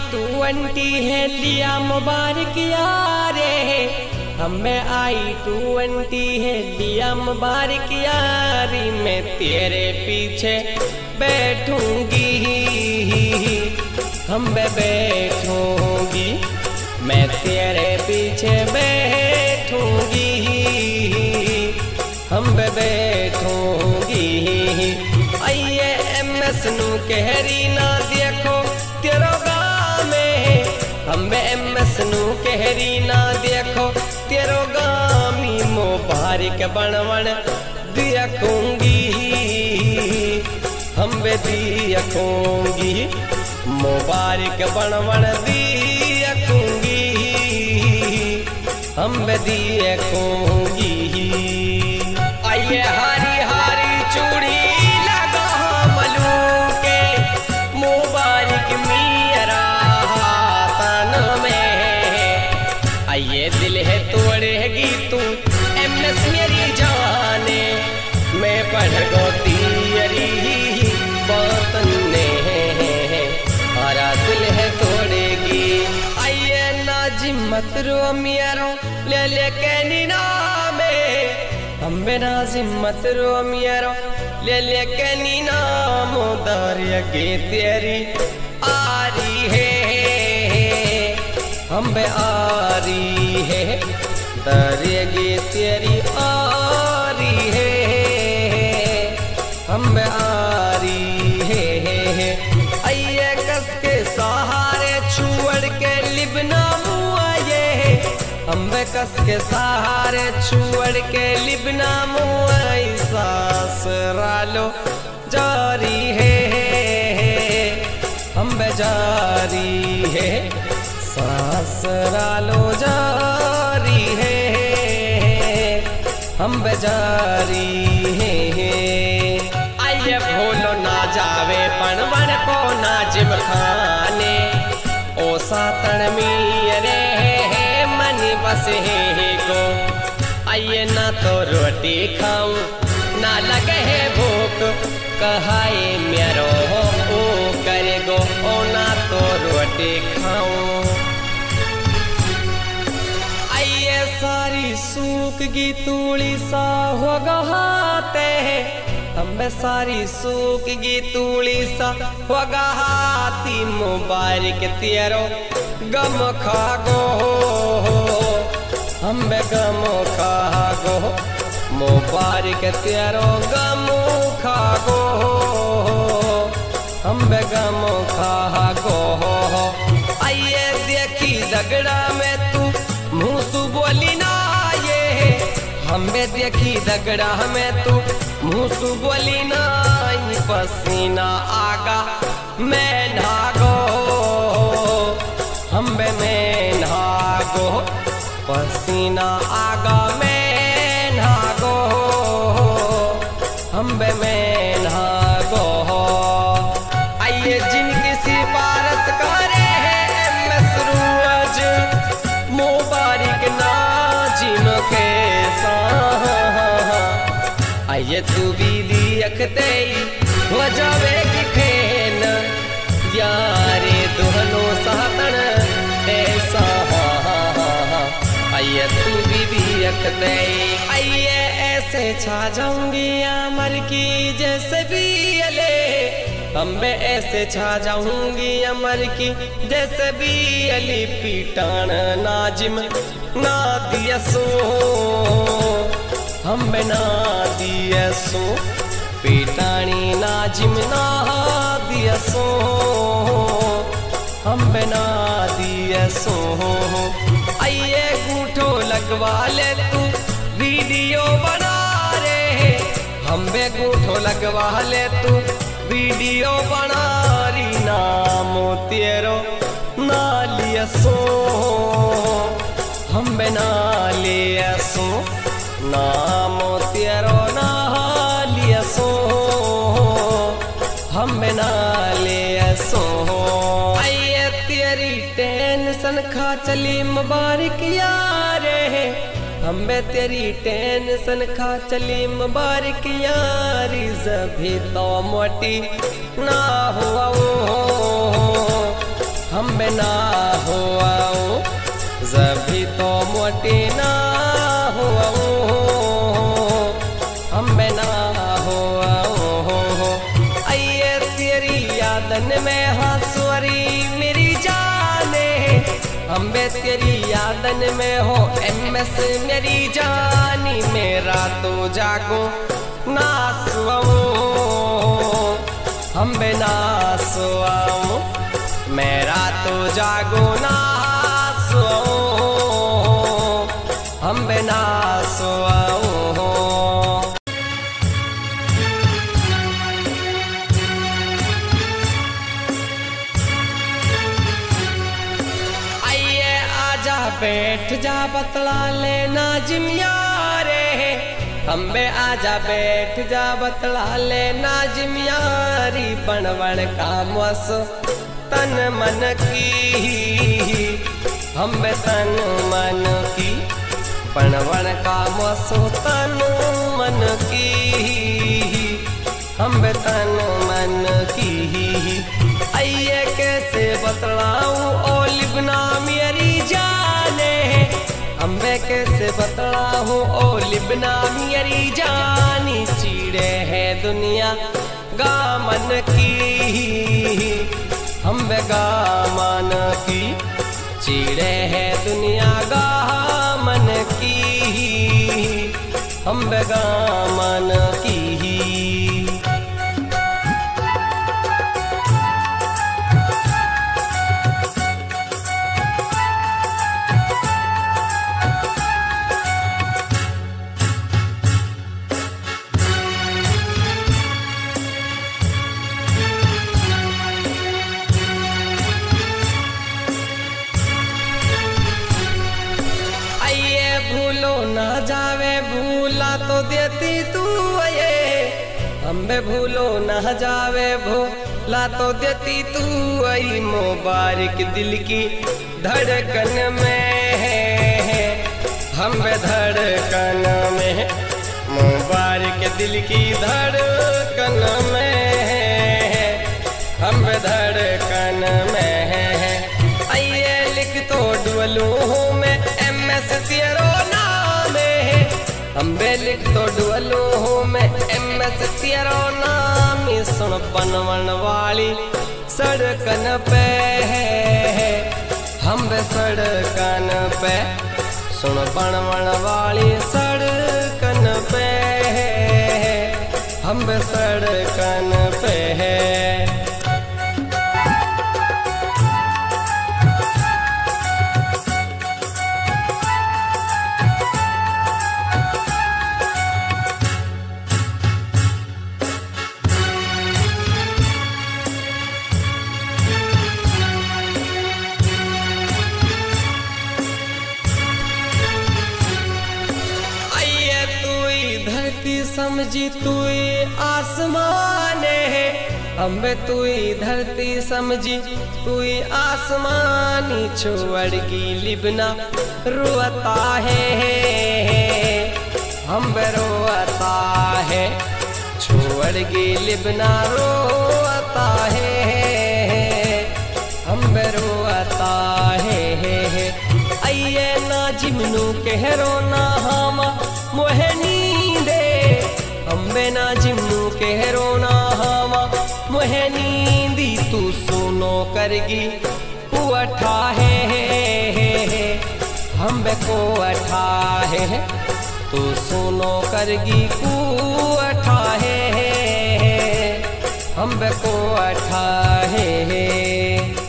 I-20 है लिया मुबारक यारे, हमें I-20 है लिया मुबारक यारी। मैं तेरे पीछे बैठूंगी, हम बैठूंगी, मैं तेरे पीछे बैठूंगी, हम बैठूंगी। आइए MS नू कहरी ना देखो तेरो गाँव में, हम MS नू कहरी ना देखो तेरो गामी। मुबारक बनवन देखूंगी, हम देखूंगी, मुबारक बनवन देखूंगी, हम देखूंगी। आइए हारी हारी चूड़ी लगा मलू के, मुबारक मेरा तन में। आइए दिल है तोड़ेगी तू MS मेरी जाने, मैं पढ़ गो तेरी बातन ने, हरा दिल है तोड़ेगी। आइए नाजिम मत रो मियारो ले ले के नीना में, हमें नाजिम मत रो मियारो ले ले के नीना। मोदार यगे तेरी आरी है, हम आरी है, दरियगे तेरी आरी है, हम आरी है। आइए कस के सहारे छोड़ के लिबना मुआये, हम कस के सहारे छोड़ के लिबना मुआई। सास रालो जारी है, हम जारी है, सास रालो जारी है, हम जारी है। आइए भूलो ना जावे पनवन को नाजिम खाने, ओ सातन मेरे मनी बस है को। आइए ना तो रोटी खाऊं ना लगे है भूख, कहाए मेरो ओ करे गो, ओ ना तो रोटी खाऊं। आइए सारी सूख गी तूड़ी सा हो गहाते, हमें सारी सूख गी तूड़ी सा हो गहाती। मुबारक तेरो गम खागो, हम गम खागो, मुबारक तेरो गम खागो, हम गम खागो। आइए देखी दगड़ा में तू मुँह बोली ना ये, हमें देखी दगड़ा में तू मुँह बोली ना। पसीना आगा मैं नागो, हम मैं नागो, पसीना आगा मैं नागो, हम मैं नागो। आइए जिनकी सिफारिश करे है मसरूज, मुबारक नाजिम के साथ। आइए तू भी देखते हो जावेगी खेन, यारे दोनों सातन ऐसा। आइए तू भी देखते, आइए ऐसे छा जाऊंगी अमर की जैसे भी अले, हम मैं ऐसे छा जाऊंगी अमर की जैसे भी अली। पीटान नाजिम ना दिया सो, हम ना दिया सो, पीटानी नाजिम ना दिया सो, हम ना दिया सो। आइए गूठो लगवा ले तू वीडियो बना रे, हमें गूठो लगवा ले तू वीडियो बना री। नाम तेरो ना लिया सो, हम ना लिया सो, नाम तेरो ना लिया सो, हम ना लिया सो। आइए तेरी टेंशन खा चली मुबारक यारे, हमें तेरी टेंशन खा चली मुबारक यारी। जभी तो मोटी ना हुआ हम बिना हुआ जभी तो मोटी ना हुआ हम बिना हुआ आइए तेरी यादन में हंसवरी मेरी जाने हम बे तेरी यादन में हो MS मेरी जानी मेरा तो जागो ना सुआऊं हम बिना सुआऊं मेरा तो जागो ना सुआऊं हम बिना सुआऊं आइए आजा बैठ जा बतला लेना जिमियारे हम बे आजा बैठ जा बतला लेना जिमियारी बनवन का मस तन मन की हम बे तन मन की बनवन का मस तन मन की हम बे तन मन की आइए कैसे बतलाऊं ओ लिबना मेरी जाने हम बे कैसे बतलाऊं ओ लिबना मेरी जानी चीड़े है दुनिया गामन की हम बे गामन की चीड़े है दुनिया गामन की हम बे गामन की भूलो ना जावे भूला तो देती तू ये हम बे भूलो ना जावे भूला तो देती तू आई मुबारक दिल की धड़कन में है हम बे धड़कन में मुबारक दिल की धड़कन में है हम बे धड़कन में है आइए लिख तो डुअलू मैं MS तेरो नाम है हम बे लिख तो डुअलू मैं MS तेरो नाम सुन बनवन वाली सड़कन पे है हम बे सड़कन पे सुन बनवन वाली सड़कन पे है हम बे सड़कन पे है समझी तू आसमान है हम बे तू धरती समझी तू आसमानी छोड़ की लिबना रोता है हम बे रोता है छोड़ की लिबना रोता है हम बे रोता है आइए ना जिमनू कह रोना हम मोहनी हम बिना जिम्नू के रोना हवा मुहे नींदी तू सुनो करगी कुअठा है हम बे को अठा है तू सुनो करगी कुअठा है हम बे को अठा है